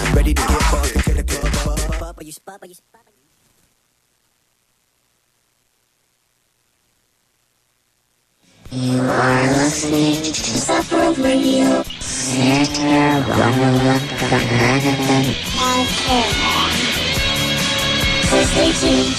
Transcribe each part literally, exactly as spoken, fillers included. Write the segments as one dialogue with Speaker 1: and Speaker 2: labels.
Speaker 1: ready to get bucked and kill a club. Are you spot? Are you spot?
Speaker 2: You are listening to Sub World Radio. Center one oh one. So stay tuned.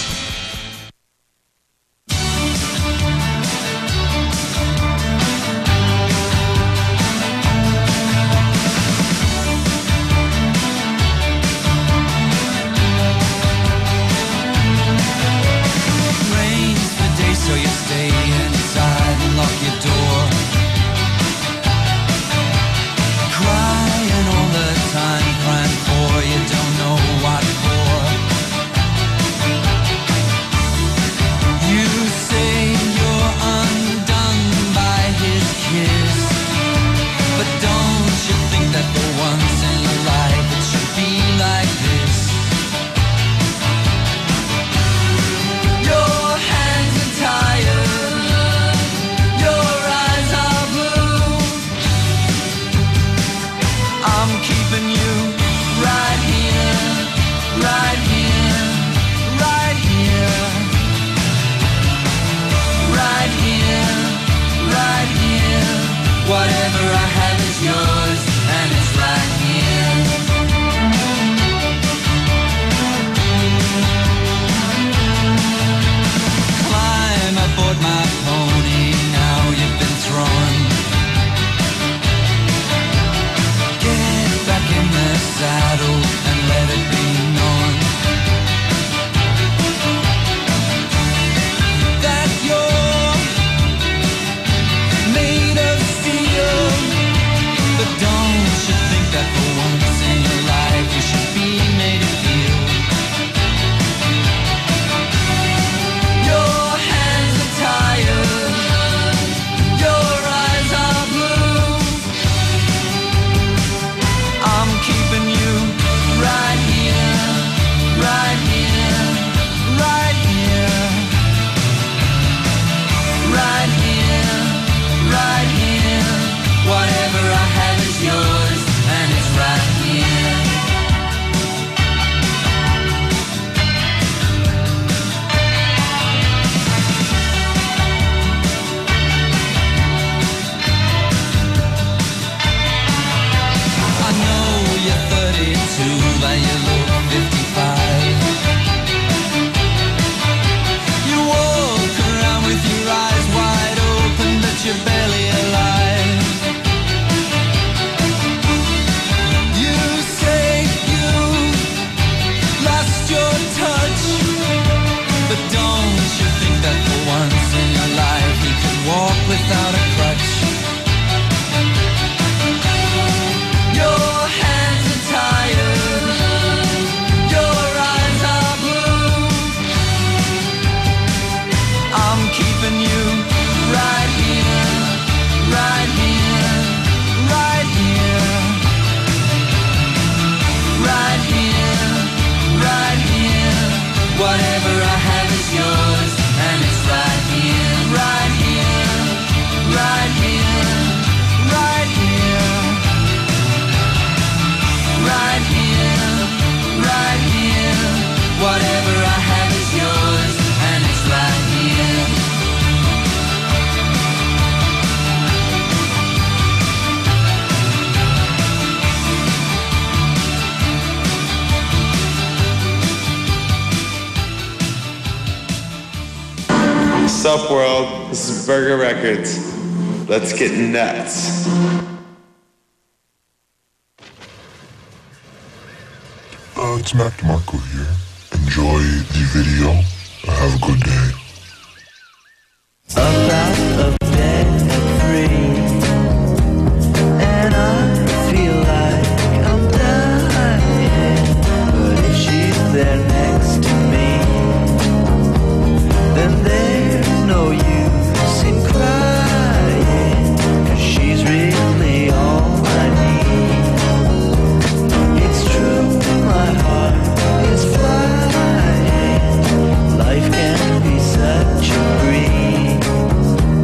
Speaker 3: Sup world, this is Burger Records. Let's get nuts.
Speaker 4: Uh, it's Mac DeMarco here. Enjoy the video. Have a good day.
Speaker 5: Up out of bed at three, and I feel like I'm dying. But if she's there next to me, then there's no use in crying, 'cause she's really all I need. It's true, my heart is flying. Life can be such a breeze.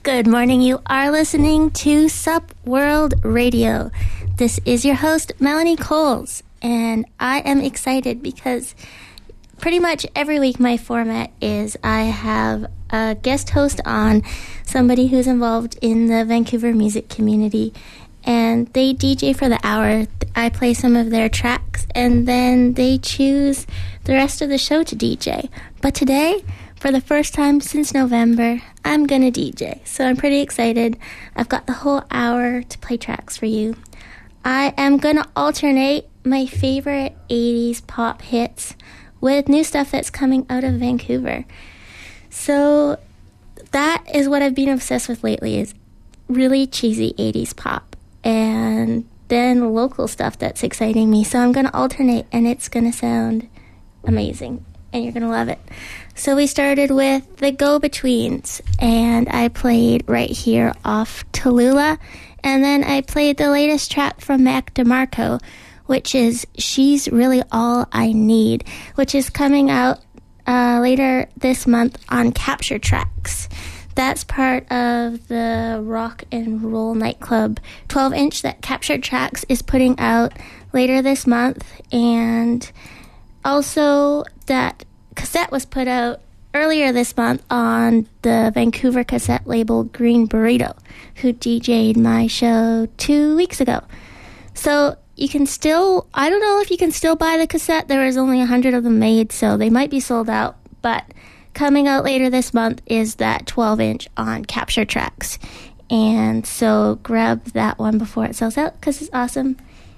Speaker 6: Good morning. You are listening to Sup World Radio. This is your host, Melanie Coles, and I am excited because pretty much every week my format is I have a guest host on, somebody who's involved in the Vancouver music community, and they D J for the hour. I play some of their tracks, and then they choose the rest of the show to D J. But today, for the first time since November, I'm going to D J. So I'm pretty excited. I've got the whole hour to play tracks for you. I am going to alternate my favorite eighties pop hits with new stuff that's coming out of Vancouver. So that is what I've been obsessed with lately, is really cheesy eighties pop. And then local stuff that's exciting me. So I'm going to alternate, and it's going to sound amazing. And you're going to love it. So we started with the Go-Betweens, and I played Right Here off Tallulah, and then I played the latest track from Mac DeMarco, which is She's Really All I Need, which is coming out uh, later this month on Capture Tracks. That's part of the rock and roll nightclub twelve inch that Capture Tracks is putting out later this month, and also that cassette was put out earlier this month on the Vancouver cassette label Green Burrito, who D J'd my show two weeks ago. So you can still, I don't know if you can still buy the cassette. There was only one hundred of them made, so they might be sold out. But coming out later this month is that twelve inch on Capture Tracks. And so grab that one before it sells out, because it's awesome.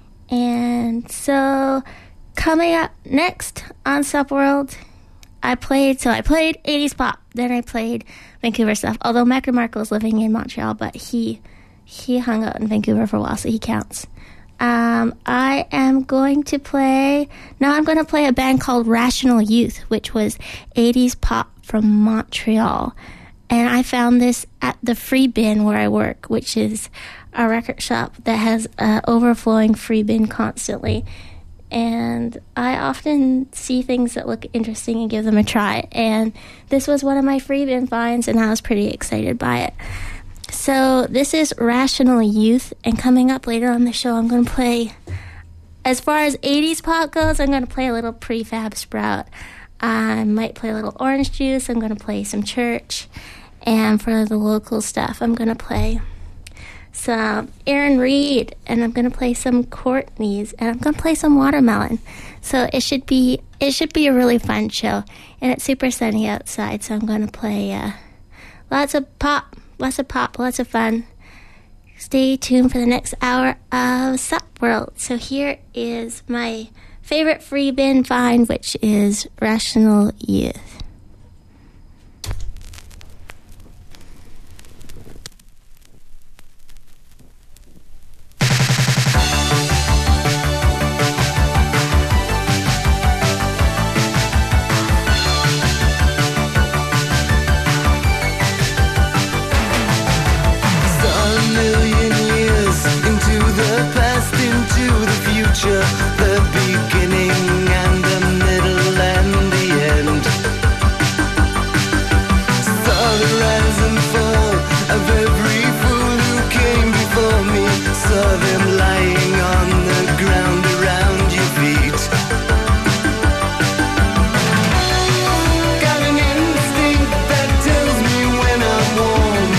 Speaker 6: And so coming up next on Sup World, I played, so I played eighties pop, then I played Vancouver stuff, although Mac DeMarco is living in Montreal, but he he hung out in Vancouver for a while, so he counts. Um, I am going to play, now I'm going to play a band called Rational Youth, which was eighties pop from Montreal, and I found this at the Free Bin where I work, which is a record shop that has an overflowing free bin constantly. And I often see things that look interesting and give them a try. And this was one of my free bin finds, and I was pretty excited by it. So this is Rational Youth, and coming up later on the show, I'm going to play, as far as eighties pop goes, I'm going to play a little Prefab Sprout. I might play a little Orange Juice. I'm going to play some Church. And for the local stuff, I'm going to play some Aaron Reed, and I'm gonna play some Courtney's, and I'm gonna play some Watermelon. So it should be it should be a really fun show, and it's super sunny outside. So I'm gonna play uh, lots of pop, lots of pop, lots of fun. Stay tuned for the next hour of Sup World. So here is my favorite free bin find, which is Rational Youth.
Speaker 5: The beginning and the middle and the end. Saw the rise and fall of every fool who came before me. Saw them lying on the ground around your feet. Got an instinct that tells me when I'm warm,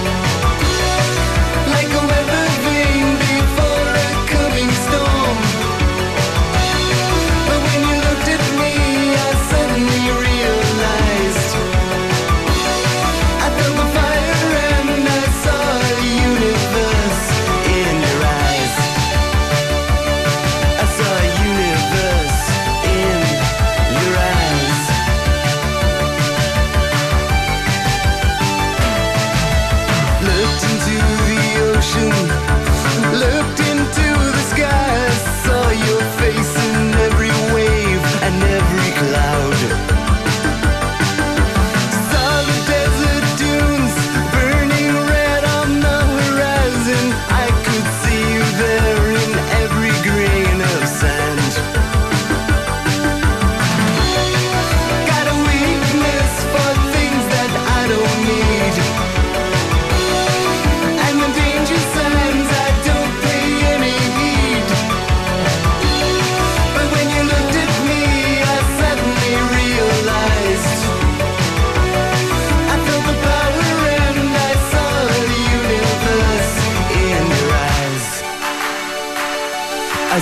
Speaker 5: like a weather vane before a coming storm. I suddenly realized I felt the fire.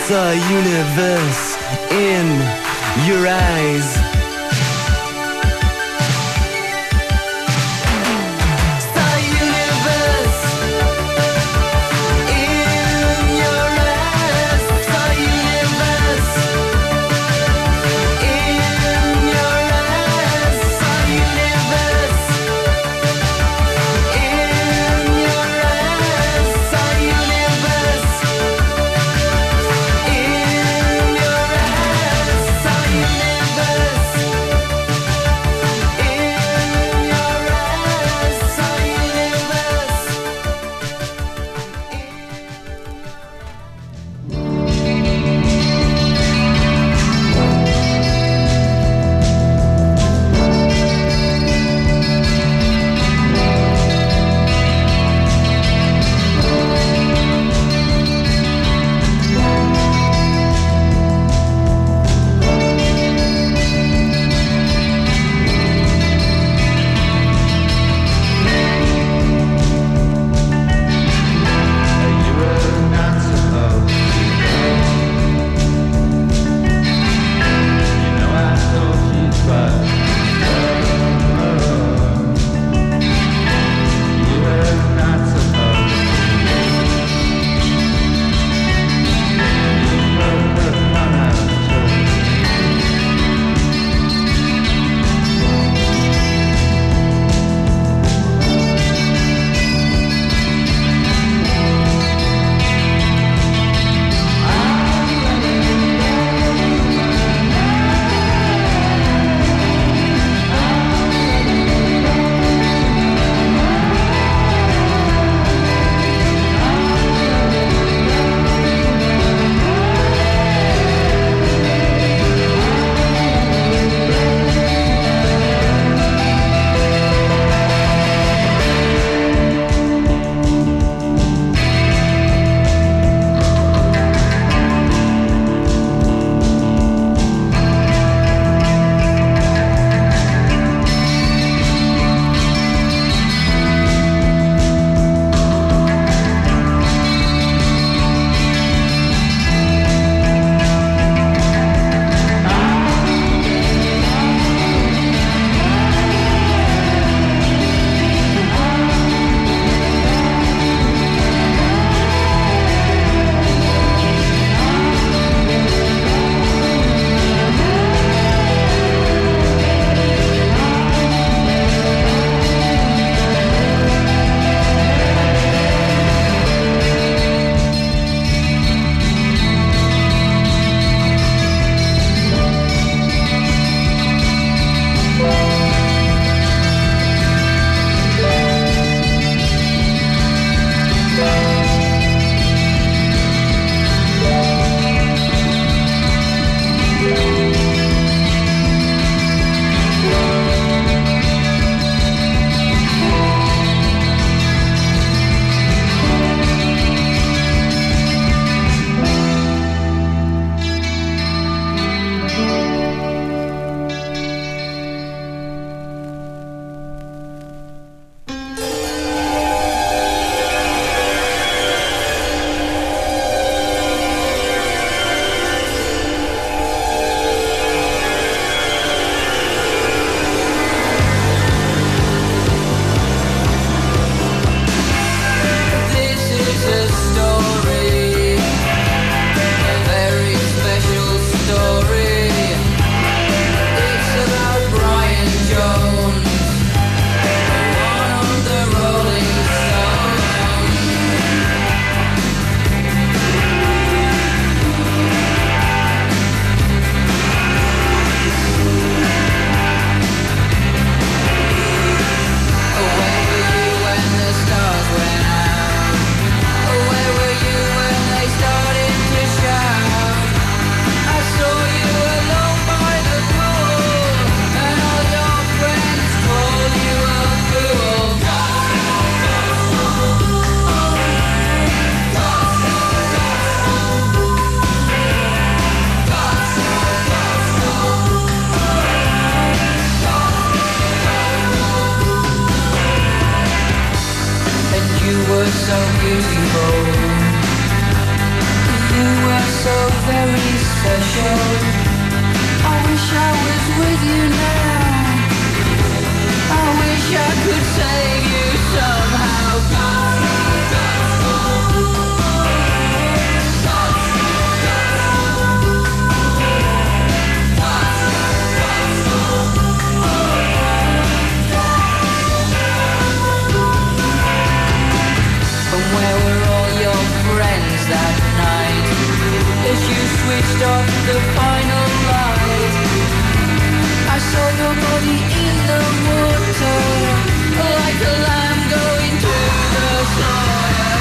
Speaker 5: saw a universe in your eyes.
Speaker 7: were so beautiful. You were
Speaker 5: so very special. I wish I was with you now. I wish I could save you somehow. Where were all your friends that night as you switched off the final light? I saw your body in the water like a lamb going to the slaughter.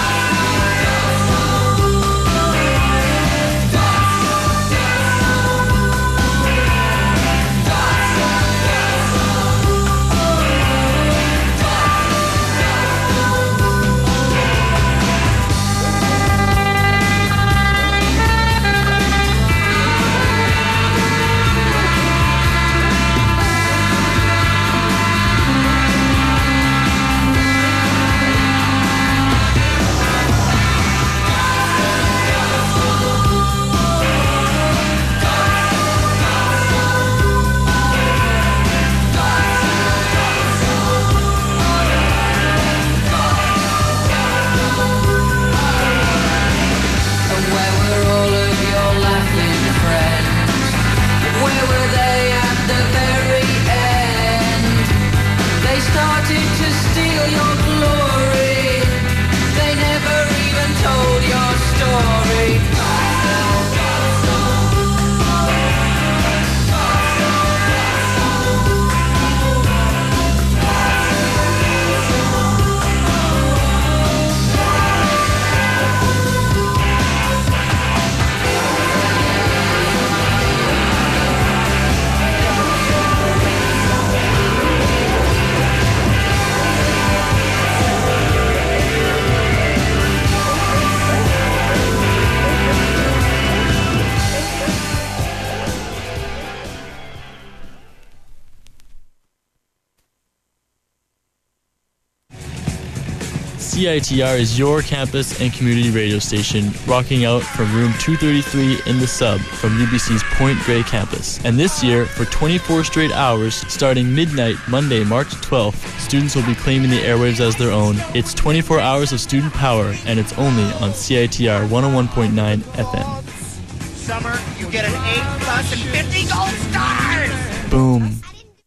Speaker 7: C I T R is your campus and community radio station, rocking out from room two thirty-three in the sub from U B C's Point Grey campus. And this year, for twenty-four straight hours, starting midnight Monday, March twelfth, students will be claiming the airwaves as their own. It's twenty-four hours of student power, and it's only on C I T R one oh one point nine F M.
Speaker 8: Summer, you get an A plus and fifty gold stars!
Speaker 7: Boom.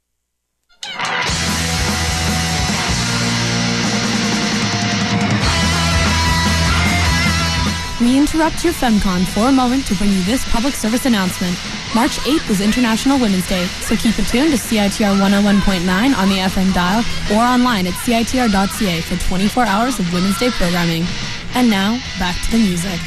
Speaker 9: We interrupt your FemCon for a moment to bring you this public service announcement. March eighth is International Women's Day, so keep it tuned to C I T R one oh one point nine on the F M dial or online at C I T R dot C A for twenty-four hours of Women's Day programming. And now, back to the music.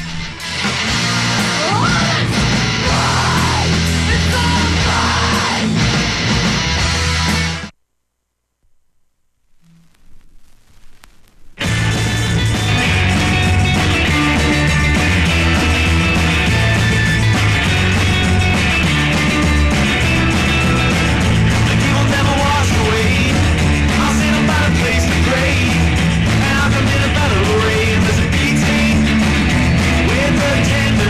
Speaker 5: Tender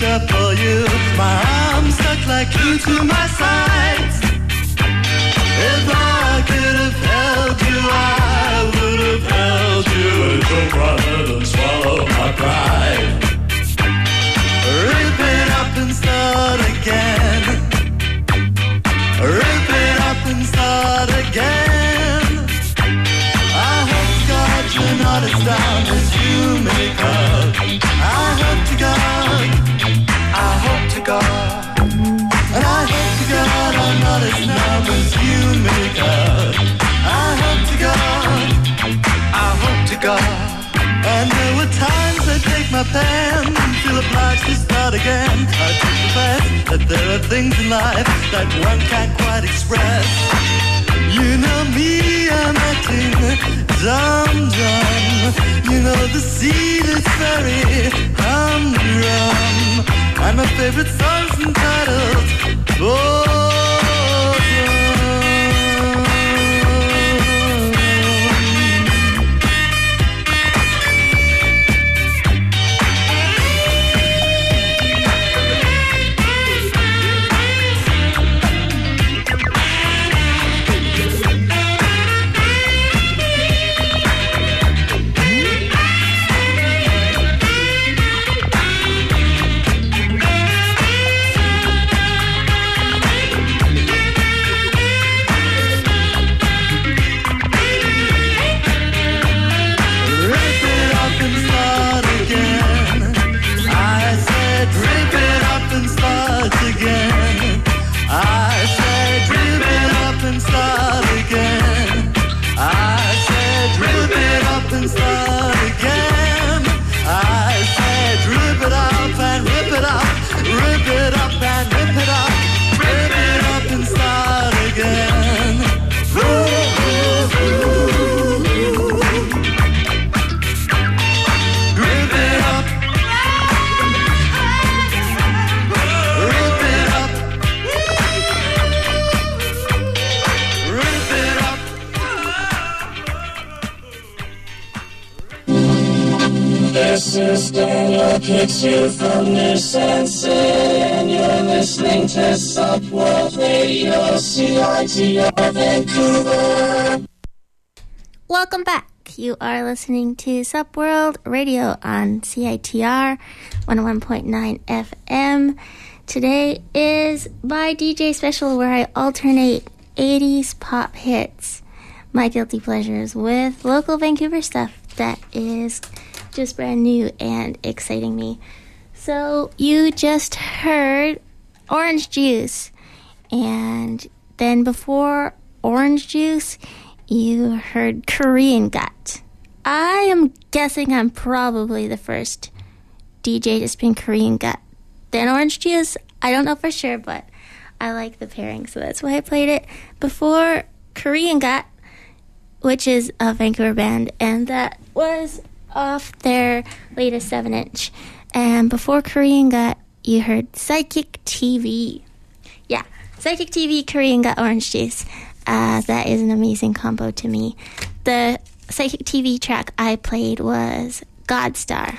Speaker 5: except for you. My arms stuck like glue to my sides. If I could have held you, I would have held you. But it took rather than swallow my pride. Rip it up and start again. Rip it up and start again. I hope to God you're not as down as you make up. I hope to God, I hope to God. And I hope to God I'm not as numb as you make up. I hope to God, I hope to God. And there were times I take my pen and feel obliged to start again. I take the fact that there are things in life that one can't quite express. You know me, I'm acting dumb dumb. You know the seed is very humdrum. And my favorite song's entitled Boredom.
Speaker 10: System locates you from their senses, and you're listening to Sup World Radio, C I T R Vancouver.
Speaker 6: Welcome back. You are listening to Sup World Radio on C I T R one oh one point nine F M. Today is my D J special where I alternate eighties pop hits, my guilty pleasures, with local Vancouver stuff that is just brand new and exciting me. So you just heard Orange Juice, and then before Orange Juice you heard Korean Gut. I am guessing I'm probably the first D J to spin Korean Gut. Then Orange Juice, I don't know for sure, but I like the pairing, so that's why I played it. Before Korean Gut, which is a Vancouver band, and that was off their latest seven inch. And before Korean Gut, you heard Psychic T V. Yeah, Psychic T V, Korean Gut, Orange Juice. Uh, that is an amazing combo to me. The Psychic T V track I played was Godstar,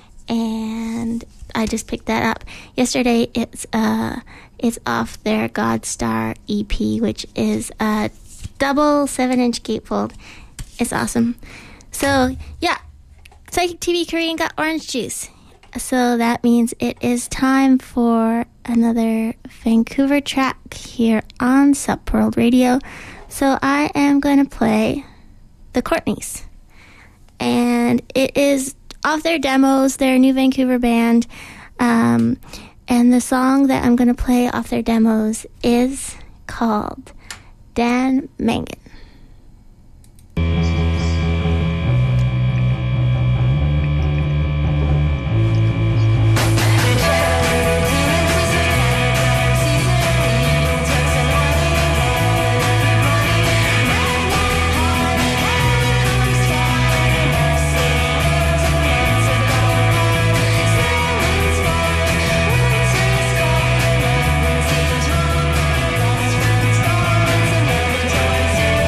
Speaker 6: and I just picked that up yesterday. It's uh, it's off their Godstar E P, which is a double seven inch gatefold. It's awesome. So yeah, Psychic T V, Korean Gut, Orange Juice. So that means it is time for another Vancouver track here on Sup World Radio. So I am going to play The Courtneys. And it is off their demos, their new Vancouver band. Um, and the song that I'm going to play off their demos is called Dan Mangan.
Speaker 10: Thank you.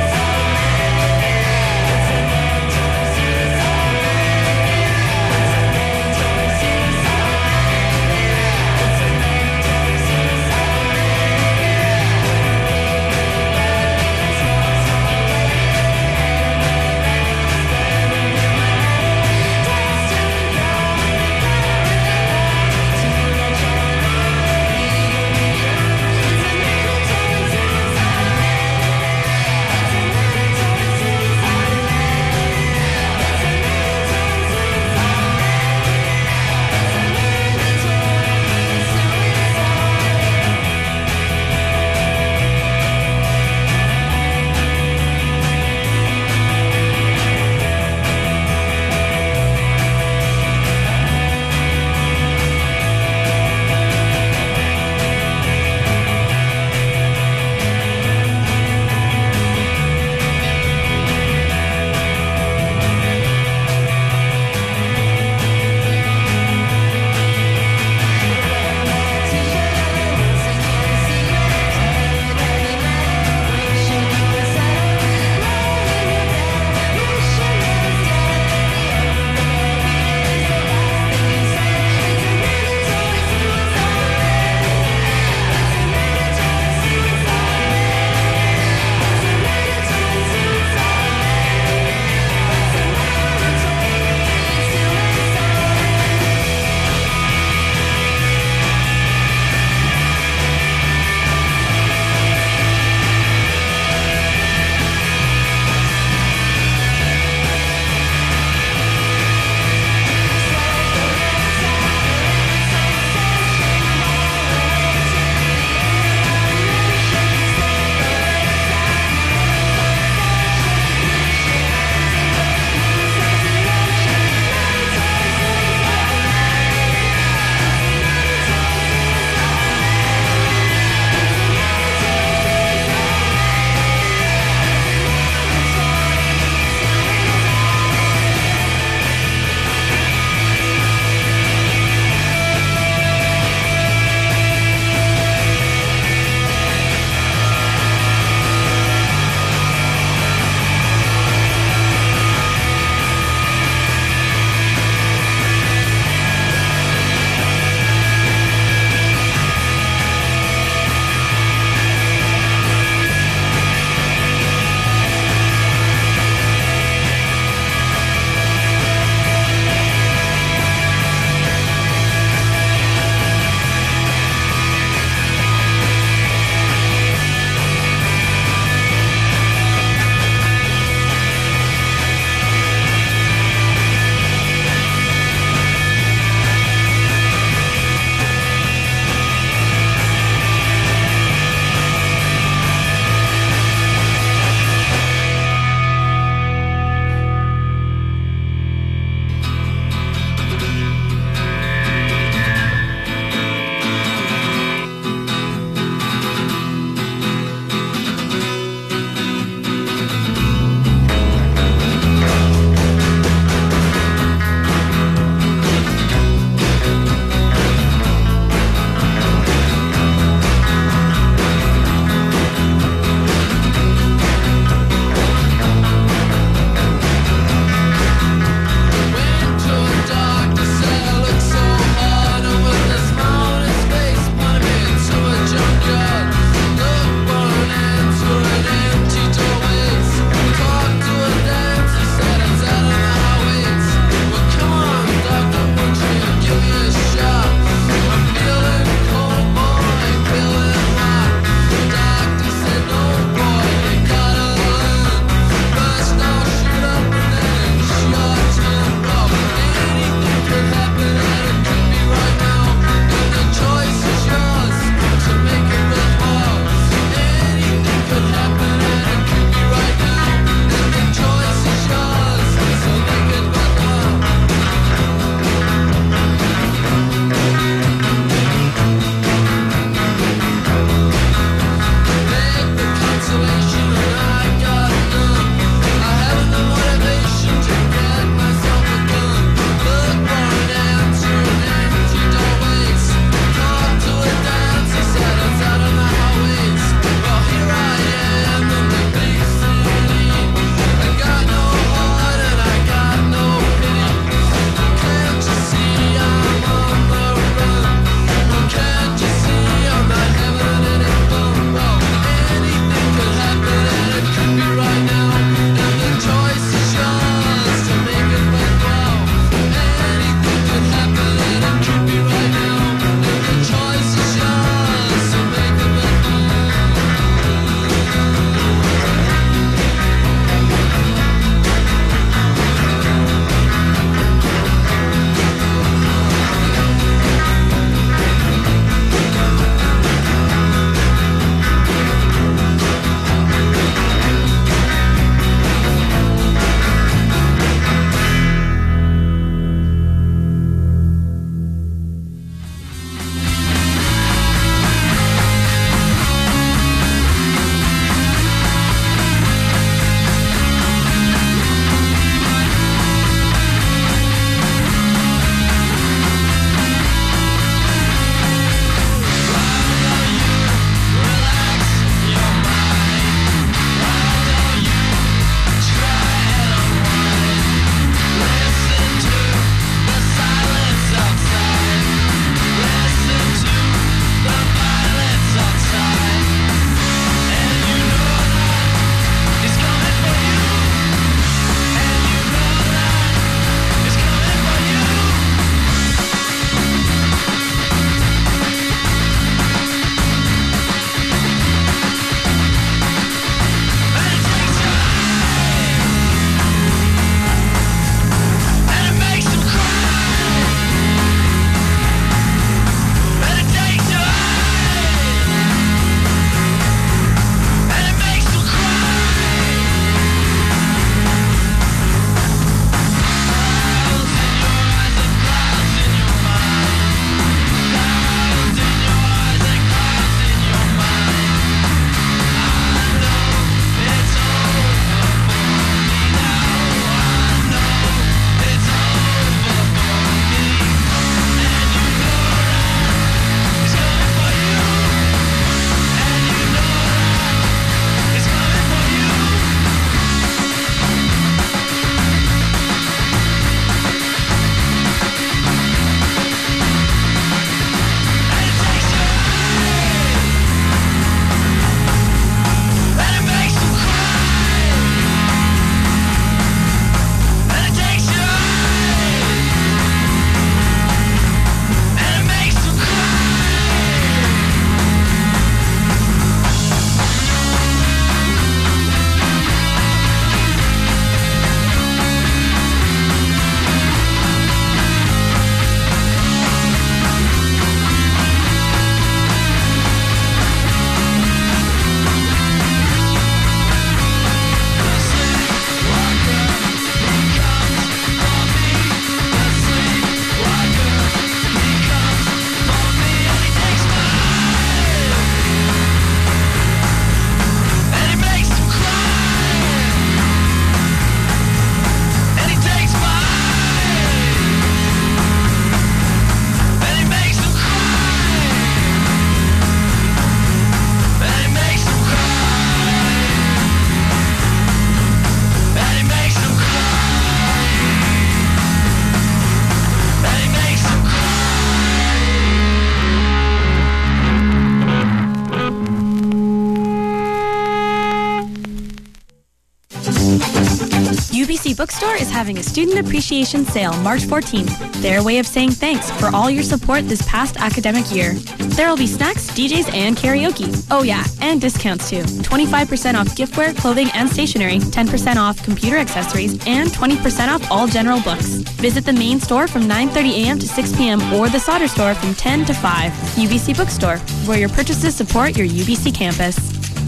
Speaker 11: Bookstore is having a student appreciation sale March fourteenth. Their way of saying thanks for all your support this past academic year. There will be snacks, D Js, and karaoke. Oh yeah, and discounts too. twenty-five percent off giftware, clothing, and stationery, ten percent off computer accessories, and twenty percent off all general books. Visit the main store from nine thirty a.m. to six p.m. or the Sauder store from ten to five. U B C Bookstore, where your purchases support your U B C campus.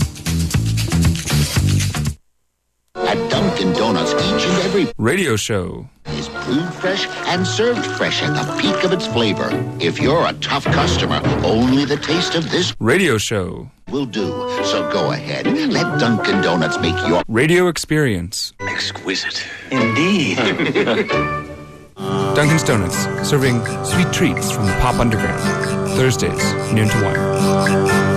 Speaker 12: At Dunkin' Donuts, each and every
Speaker 13: radio show
Speaker 12: is brewed fresh and served fresh at the peak of its flavor. If you're a tough customer, only the taste of this
Speaker 13: radio show
Speaker 12: will do. So go ahead, let Dunkin' Donuts make your
Speaker 13: radio experience
Speaker 12: exquisite.
Speaker 13: Indeed. Dunkin's Donuts, serving sweet treats from the pop underground. Thursdays, noon to one.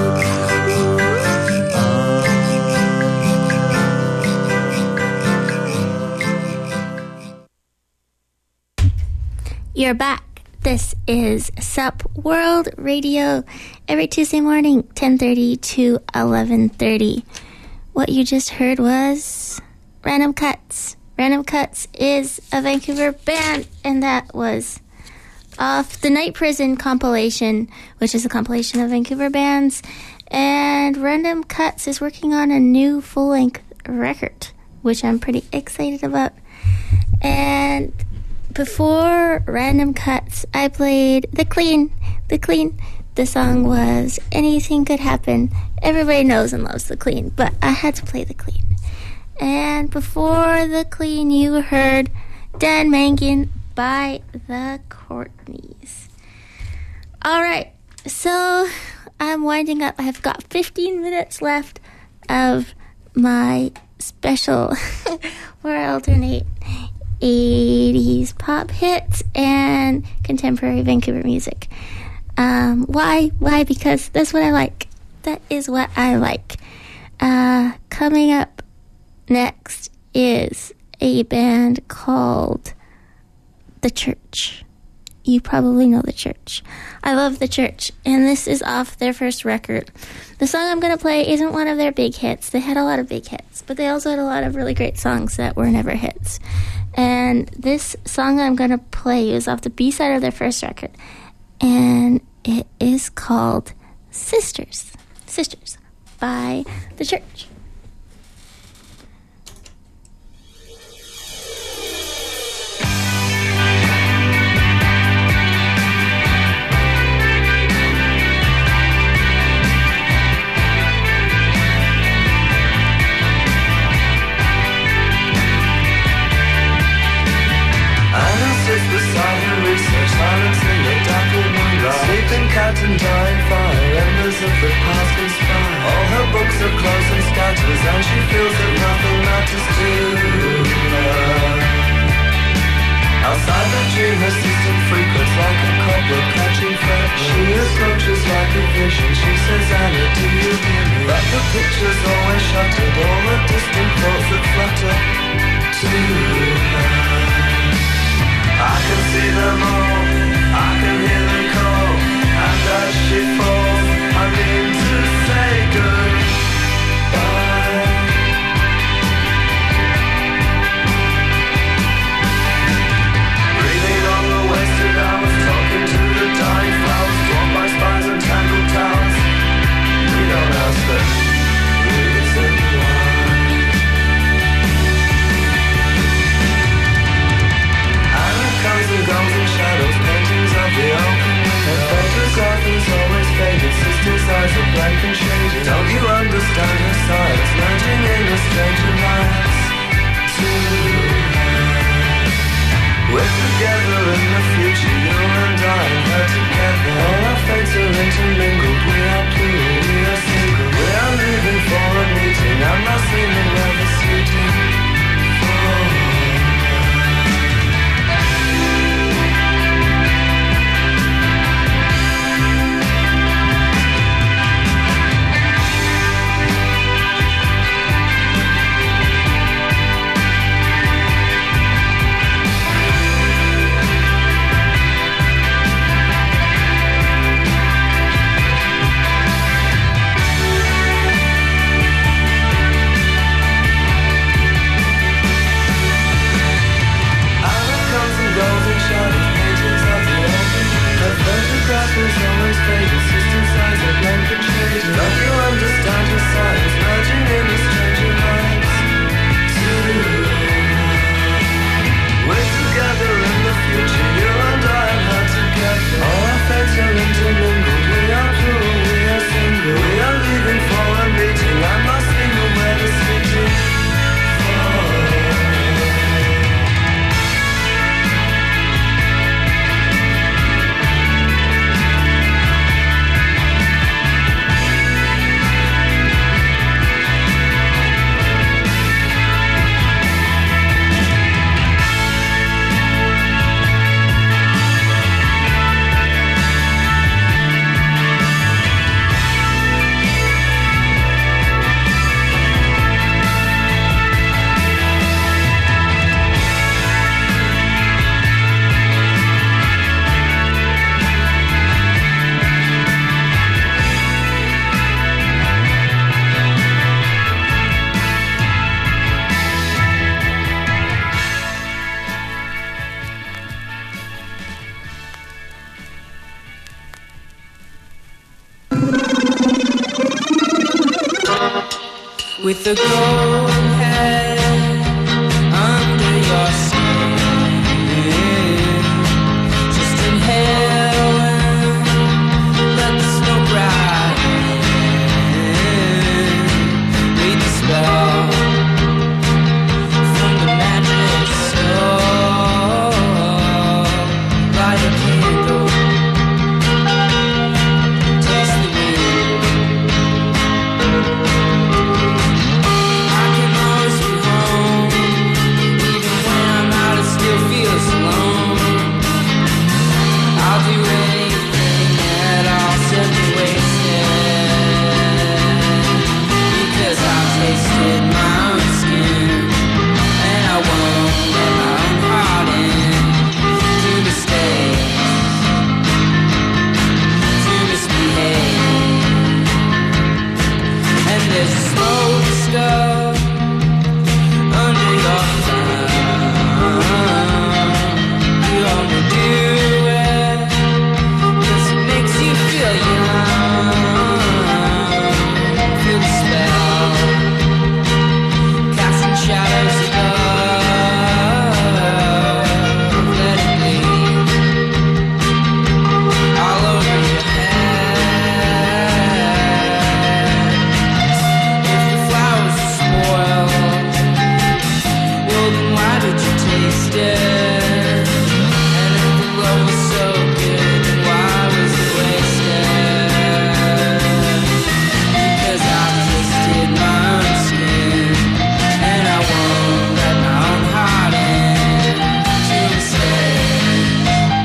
Speaker 6: You're back. This is Sup World Radio every Tuesday morning, ten thirty to eleven thirty. What you just heard was Random Cuts. Random Cuts is a Vancouver band, and that was off the Night Prison compilation, which is a compilation of Vancouver bands. And Random Cuts is working on a new full-length record, which I'm pretty excited about. And before Random Cuts, I played The Clean. The Clean. The song was Anything Could Happen. Everybody knows and loves The Clean, but I had to play The Clean. And before The Clean, you heard Dan Mangan by The Courtneys. All right, so I'm winding up. I've got fifteen minutes left of my special where I alternate eighties pop hits and contemporary Vancouver music. Um, why? Why? Because that's what I like. That is what I like. Uh, coming up next is a band called The Church. You probably know The Church. I love The Church, and this is off their first record. The song I'm going to play isn't one of their big hits. They had a lot of big hits, but they also had a lot of really great songs that were never hits. And this song I'm going to play is off the B-side of their first record, and it is called Sisters. Sisters by The Church.
Speaker 5: And dying fire, embers of the past inspire. All her books are closed and scatters, and she feels that nothing matters to her. Outside the dream, her system frequents like a cobbler catching fire. She approaches like a vision. She says, Anna, do you hear me? But the picture's always shuttered, all the distant thoughts that flutter to her. I can see them all, I can hear them call. And as she falls, I mean to say goodbye. Breathing on the wasted hours, talking to the dying flowers, drawn by spires and tangled towers. We don't ask the reason why. Anna comes and goes in shadows, paintings of the open. Her photograph is always faded, sister's eyes are blank and shaded. Don't you understand her sighs, merging in a strange alliance to her. We're together in the future, you and I and her together. All our fates are intermingled, we are plural, we are single. We are leaving for a meeting, I'm not seeming rather suiting for
Speaker 14: with the golden head under your skin. Just inhale and let the smoke rise in. Read the spell from the magic soul. Light a candle, taste the wind. I can always be home, even when I'm out, it still feels alone. I'll do anything at all, set me wasted, because I've tasted my own skin, and I won't let my own heart in. Do mistakes, to misbehave, and there's a slow discover under your thumb. You only do it 'cause it makes you feel young. Feel the spell, casting shadows above. Let it bleed all over your head. If the flowers are spoiled, well then why did you taste it? And if the love was so good, then why was it wasted? Because I've tasted my own skin, and I won't let my own heart in. To mistakes,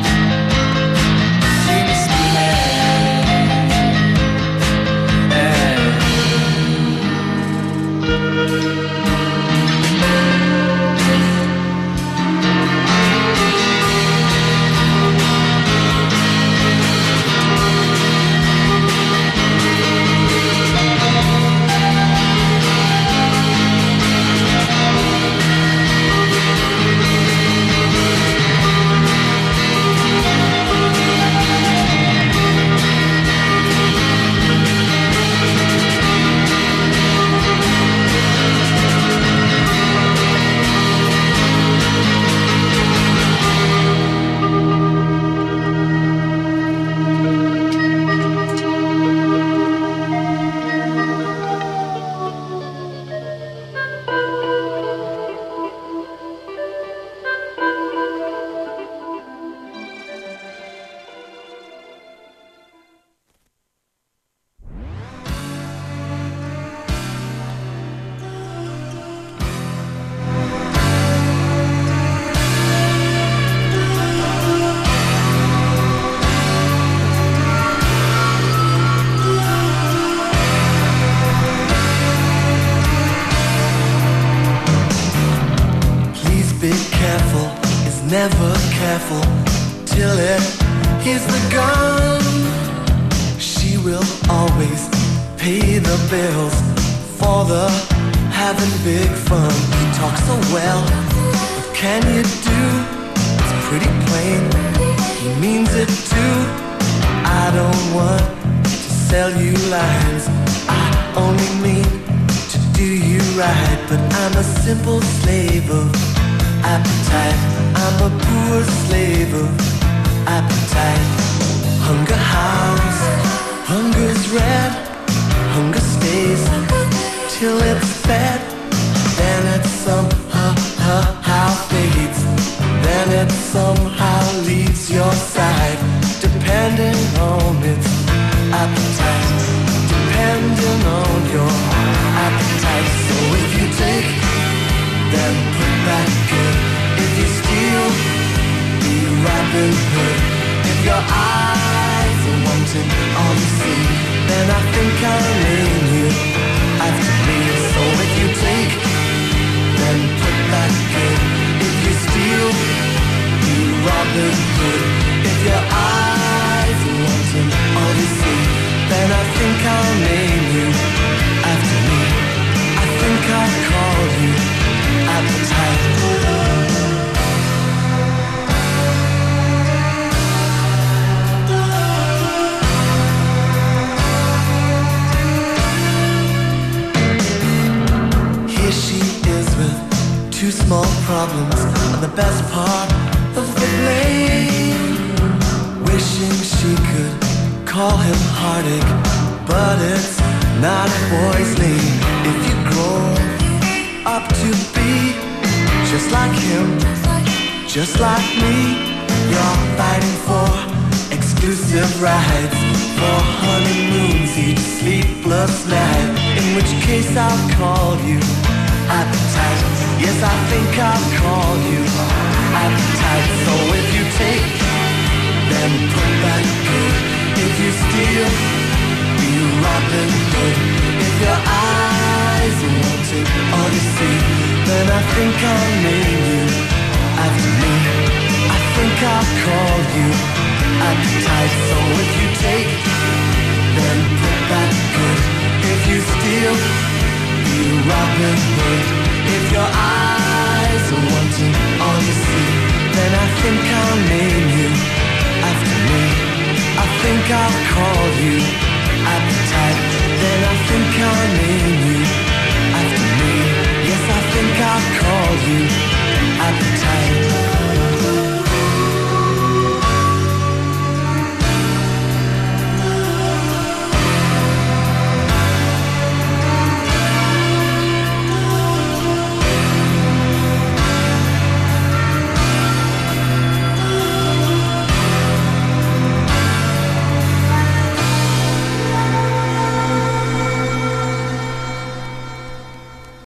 Speaker 14: to misbehave.
Speaker 5: Please be careful, is never careful till it hears the gun. She will always pay the bills for the having big fun. He talks so well, what can you do? It's pretty plain, he means it too. I don't want to sell you lines, I only mean to do you right. But I'm a simple slave of appetite, I'm a poor slave of appetite. Hunger howls, hunger's red, hunger stays till it's fed. Then it somehow fades, then it somehow leaves your side, depending on its appetite, depending on your appetite. So if you take, then put back in. If you steal, be Robin Hood. If your eyes are wanting all you see, then I think I'll name you after me. So if you take, then put back in. If you steal, be Robin Hood. If your eyes are wanting all you see, then I think I'll name you after me. I think I'll call you appetite.
Speaker 15: heartache, but it's not poisoning. If you grow up to be just like him, just like me, you're fighting for exclusive rights, for honeymoons each sleepless night. In which case I'll call you appetite. Yes, I think I'll call you appetite. So if you take, then put back good. If you steal, be Robin Hood. If your eyes are wanting all you see, then I think I'll name you after me. I think I'll call you appetite. So if you take, then put back good. If you steal, be Robin Hood. If your eyes are wanting all you see, then I think I'll name you